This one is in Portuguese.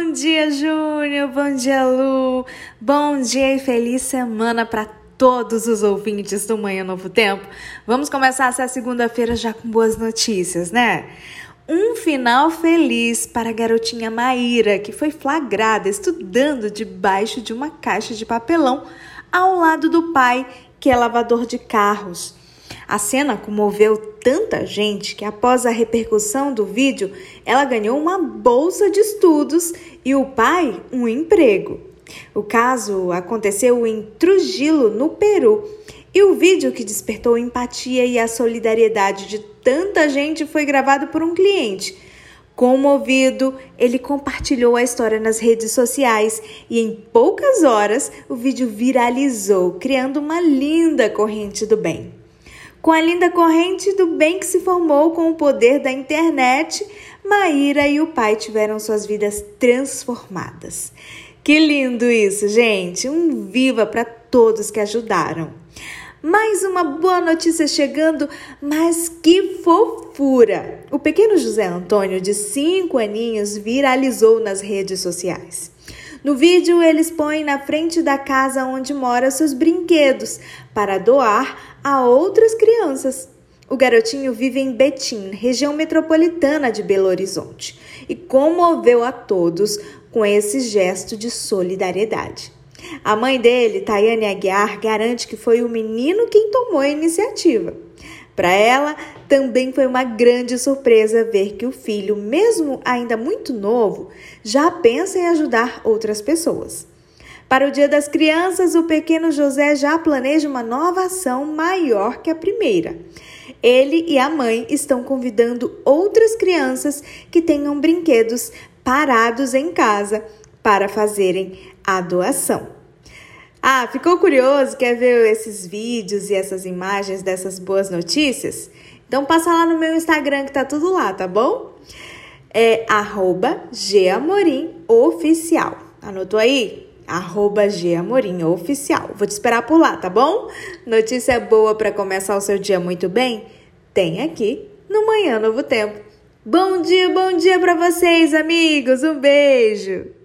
Bom dia, Júnior. Bom dia, Lu. Bom dia e feliz semana para todos os ouvintes do Manhã Novo Tempo. Vamos começar essa segunda-feira já com boas notícias, né? Um final feliz para a garotinha Maíra, que foi flagrada estudando debaixo de uma caixa de papelão ao lado do pai, que é lavador de carros. A cena comoveu tanta gente que, após a repercussão do vídeo, ela ganhou uma bolsa de estudos e o pai um emprego. O caso aconteceu em Trujillo, no Peru, e o vídeo, que despertou empatia e a solidariedade de tanta gente, foi gravado por um cliente. Comovido, ele compartilhou a história nas redes sociais e em poucas horas o vídeo viralizou, criando uma linda corrente do bem. Com a linda corrente do bem que se formou com o poder da internet, Maíra e o pai tiveram suas vidas transformadas. Que lindo isso, gente! Um viva para todos que ajudaram. Mais uma boa notícia chegando, mas que fofura! O pequeno José Antônio, de 5 aninhos, viralizou nas redes sociais. No vídeo, ele expõe na frente da casa onde mora seus brinquedos para doar a outras crianças. O garotinho vive em Betim, região metropolitana de Belo Horizonte, e comoveu a todos com esse gesto de solidariedade. A mãe dele, Tayane Aguiar, garante que foi o menino quem tomou a iniciativa. Para ela, também foi uma grande surpresa ver que o filho, mesmo ainda muito novo, já pensa em ajudar outras pessoas. Para o Dia das Crianças, o pequeno José já planeja uma nova ação maior que a primeira. Ele e a mãe estão convidando outras crianças que tenham brinquedos parados em casa para fazerem a doação. Ficou curioso? Quer ver esses vídeos e essas imagens dessas boas notícias? Então passa lá no meu Instagram que tá tudo lá, tá bom? É @GAmorimOficial. Anotou aí? @GAmorimOficial. Vou te esperar por lá, tá bom? Notícia boa para começar o seu dia muito bem? Tem aqui no Manhã Novo Tempo. Bom dia para vocês, amigos. Um beijo!